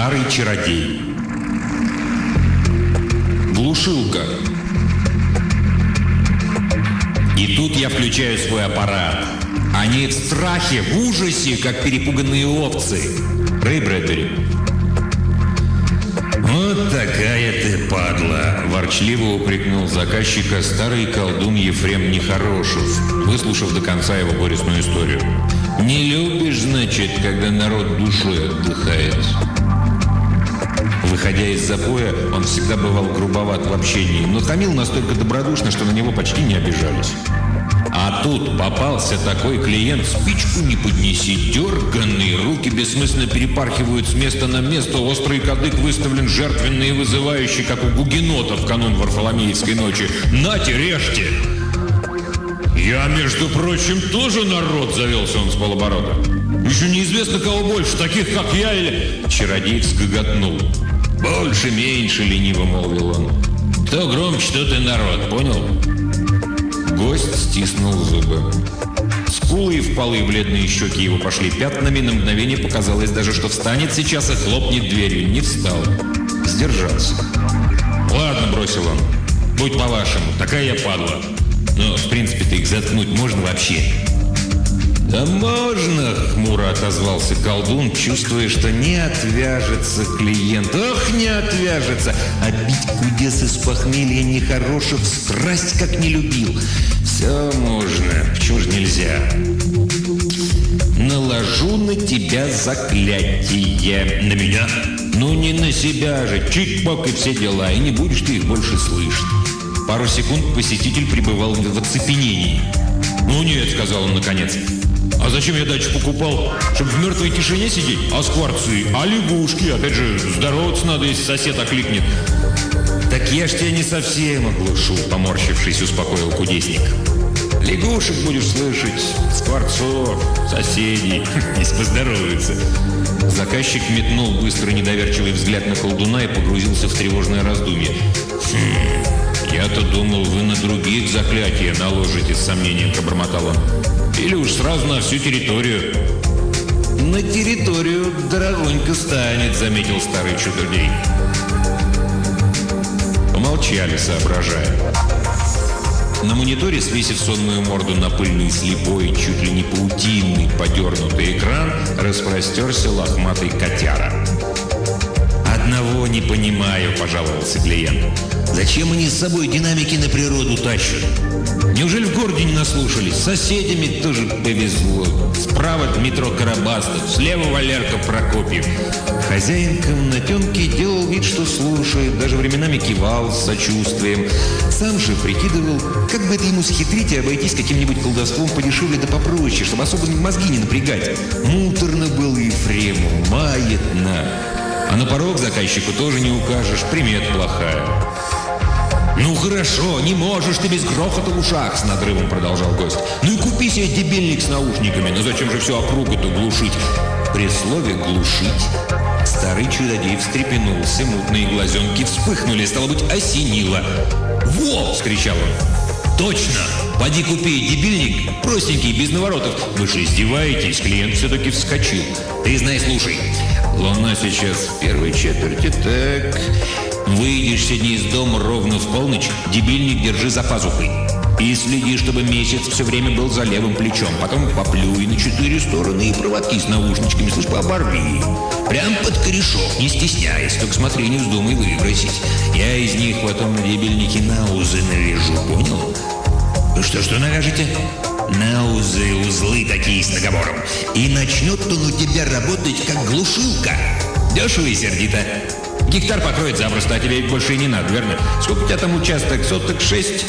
Старый чародей. Глушилка. И тут я включаю свой аппарат. Они в страхе, в ужасе, как перепуганные овцы. Рэй Брэдбери. «Вот такая ты падла!» – ворчливо упрекнул заказчика старый колдун Ефрем Нехорошев, выслушав до конца его горестную историю. «Не любишь, значит, когда народ душой отдыхает?» Выходя из запоя, он всегда бывал грубоват в общении, но хамил настолько добродушно, что на него почти не обижались. А тут попался такой клиент, спичку не поднеси, дерганный, руки бессмысленно перепархивают с места на место, острый кадык выставлен жертвенный и вызывающий, как у гугенотов в канун Варфоломеевской ночи. «Нате, режьте!» «Я, между прочим, тоже народ», — завелся он с полоборота. «Еще неизвестно, кого больше, таких, как я или...» Чародей взгоготнул. «Больше-меньше», — лениво молвил он. «Кто громче, тот и народ, понял?» Гость стиснул зубы. Скулы и впалые бледные щеки его пошли пятнами. На мгновение показалось даже, что встанет сейчас и хлопнет дверью. Не встал. Сдержался. «Ладно», — бросил он. «Будь по-вашему, такая я падла. Но, в принципе-то, их заткнуть можно вообще». «Да можно», — хмуро отозвался колдун, чувствуя, что не отвяжется клиент. «Ох, не отвяжется! А бить кудес из похмелья Нехорошев страсть как не любил. Все можно, почему же нельзя? Наложу на тебя заклятие. На меня? Ну не на себя же. Чик-пок и все дела, и не будешь ты их больше слышать». Пару секунд посетитель пребывал в оцепенении. «Ну нет», — сказал он наконец. «А зачем я дачу покупал? Чтобы в мертвой тишине сидеть? А скворцы? А лягушки? Опять же, здороваться надо, если сосед окликнет». «Так я ж тебя не совсем оглушу», — поморщившись, успокоил кудесник. «Лягушек будешь слышать, скворцов, соседей, если поздороваются». Заказчик метнул быстро недоверчивый взгляд на колдуна и погрузился в тревожное раздумье. «Я-то думал, вы на других заклятия наложите», — с сомнением пробормотал он. «Или уж сразу на всю территорию». «На территорию дорогонько станет», — заметил старый чудодей. Помолчали, соображая. На мониторе, свесив сонную морду на пыльный, слепой, чуть ли не паутинный, подернутый экран, распростерся лохматый котяра. «Одного не понимаю», — пожаловался клиент. «Зачем они с собой динамики на природу тащат? Неужели в городе не наслушались? С соседями тоже повезло. Справа Дмитро Карабастов, слева Валерка Прокопьев». Хозяин комнатенки делал вид, что слушает, даже временами кивал с сочувствием. Сам же прикидывал, как бы это ему схитрить и обойтись каким-нибудь колдовством подешевле да попроще, чтобы особо мозги не напрягать. Муторно было Ефрему, маятно. А на порог заказчику тоже не укажешь, примет плохая. «Ну хорошо, не можешь ты без грохота в ушах», — с надрывом продолжал гость. «Ну и купи себе дебильник с наушниками, но зачем же всю округу-то глушить?» При слове «глушить» старый чудодей встрепенулся, мутные глазенки вспыхнули, стало быть, осенило. «Во!» — вскричал он. «Точно! Поди купи дебильник, простенький, без наворотов». «Вы же издеваетесь?» — клиент все-таки вскочил. «Ты знай, слушай. Луна сейчас в первой четверти, так. Выйдешь сегодня из дома ровно в полночь, дебильник держи за пазухой. И следи, чтобы месяц все время был за левым плечом. Потом поплюй на 4 стороны и проводки с наушничками, слышь, оборви. Прям под корешок, не стесняясь, только смотри, не вздумай выбросить. Я из них потом на дебильнике наузы навяжу, понял? Ну что навяжете? Наузы, узлы такие с наговором. И начнет он у тебя работать, как глушилка. Дешево и сердито. Гектар покроет запросто, а тебе ведь больше и не надо, верно? Сколько у тебя там участок? Соток 6?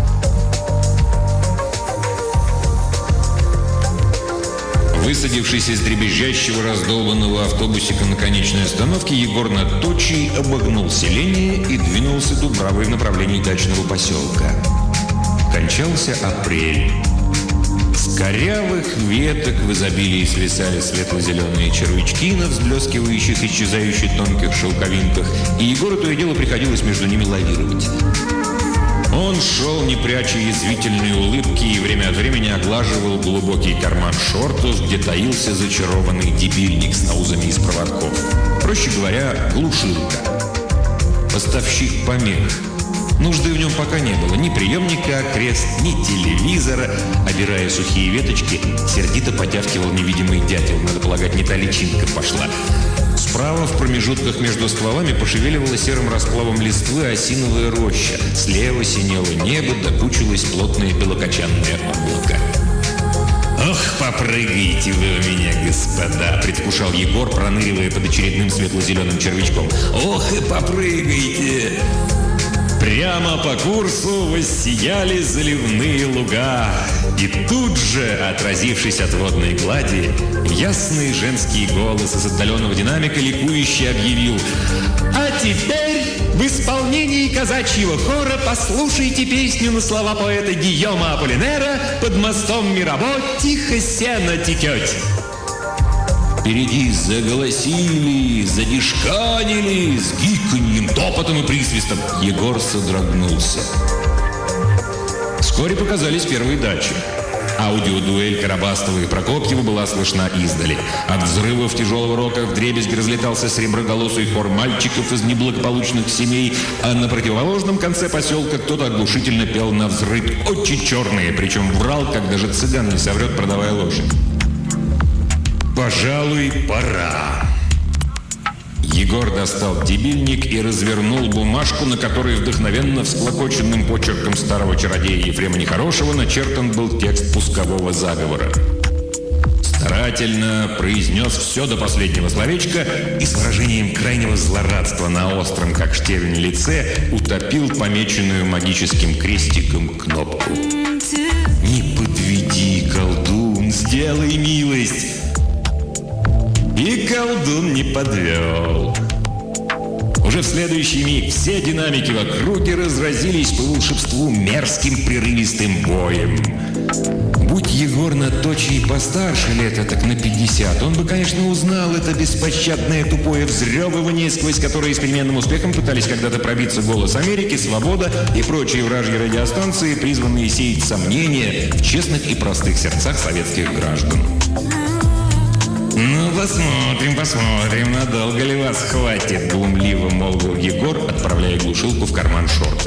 Высадившись из дребезжащего раздолбанного автобусика на конечной остановке, Егор над тучей обогнул селение и двинулся Дубравой в направлении дачного поселка. Кончался апрель. С корявых веток в изобилии свисали светло-зеленые червячки на взблескивающих, исчезающих тонких шелковинках, и Егору то и дело приходилось между ними лавировать. Он шел, не пряча язвительные улыбки, и время от времени оглаживал глубокий карман шортов, где таился зачарованный дебильник с наузами из проводков. Проще говоря, глушилка. Поставщик помех. Нужды в нем пока не было. Ни приемника «Крест», ни телевизора. Обирая сухие веточки, сердито потявкивал невидимый дятел. Надо полагать, не та личинка пошла. Справа, в промежутках между стволами, пошевеливала серым расплавом листвы осиновая роща. Слева синело небо, докучилось плотное белокочанное облако. «Ох, попрыгайте вы у меня, господа!» — предвкушал Егор, проныривая под очередным светло-зеленым червячком. «Ох и попрыгайте!» Прямо по курсу воссияли заливные луга. И тут же, отразившись от водной глади, ясный женский голос из отдаленного динамика ликующе объявил: «А теперь в исполнении казачьего хора послушайте песню на слова поэта Гийома Аполлинера «Под мостом Мирабо тихо сено текет». Впереди заголосили, задишканили, с гиканьем, топотом и присвистом. Егор содрогнулся. Вскоре показались первые дачи. Аудиодуэль Карабастова и Прокопьева была слышна издали. От взрывов тяжелого рока вдребезги разлетался среброголосый хор мальчиков из неблагополучных семей, а на противоположном конце поселка кто-то оглушительно пел навзрыд «Очи черные», причем врал, как даже цыган не соврет, продавая лошадь. «Пожалуй, пора». Егор достал дебильник и развернул бумажку, на которой вдохновенно всклокоченным почерком старого чародея Ефрема Нехорошего начертан был текст пускового заговора. Старательно произнес все до последнего словечка и с выражением крайнего злорадства на остром, как штевень, лице утопил помеченную магическим крестиком кнопку. «Не подведи, колдун, сделай милость!» И колдун не подвел. Уже в следующий миг все динамики в округе разразились по волшебству мерзким прерывистым боем. Будь Егор на точи и постарше лет, так на 50, он бы, конечно, узнал это беспощадное тупое взрёвывание, сквозь которое с переменным успехом пытались когда-то пробиться «Голос Америки», «Свобода» и прочие вражьи радиостанции, призванные сеять сомнения в честных и простых сердцах советских граждан. «Ну, посмотрим, надолго ли вас хватит», — глумливо молвил Егор, отправляя глушилку в карман шортов.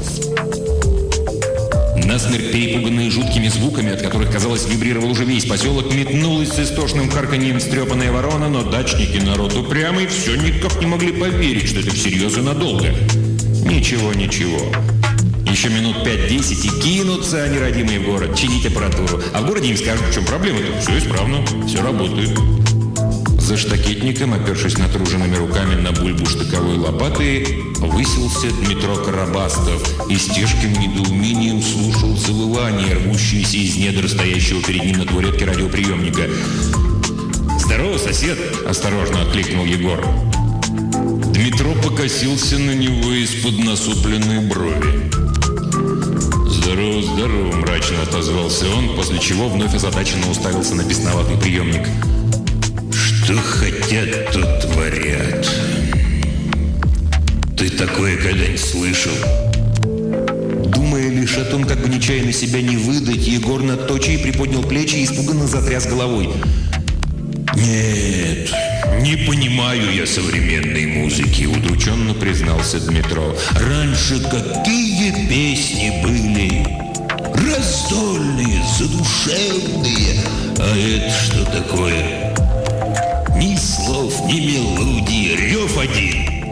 Насмерть перепуганные жуткими звуками, от которых, казалось, вибрировал уже весь поселок, метнулась с истошным карканьем встрепанная ворона, но дачники, народ упрямый, все никак не могли поверить, что это всерьез и надолго. Ничего. Еще минут 5-10 и кинутся они, родимые, в город, чинить аппаратуру. А в городе им скажут, в чем проблема-то. Все исправно, все работает. За штакетником, опершись натруженными руками на бульбу штыковой лопаты, высился Дмитро Карабастов и с тяжким недоумением слушал завывание, рвущееся из недр стоящего перед ним на табуретке радиоприемника. «Здорово, сосед!» – осторожно откликнул Егор. Дмитро покосился на него из-под насупленной брови. «Здорово!» – мрачно отозвался он, после чего вновь озадаченно уставился на бесноватый приемник. «Что хотят, то творят. Ты такое когда-нибудь слышал?» Думая лишь о том, как бы нечаянно себя не выдать, Егор над точей приподнял плечи и испуганно затряс головой. «Нет, не понимаю я современной музыки», — удрученно признался Дмитро. «Раньше какие песни были! Раздольные, задушевные! А это что такое? Ни слов, ни мелодии, рев один!»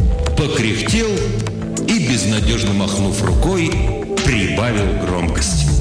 Покряхтел и, безнадежно махнув рукой, прибавил громкость.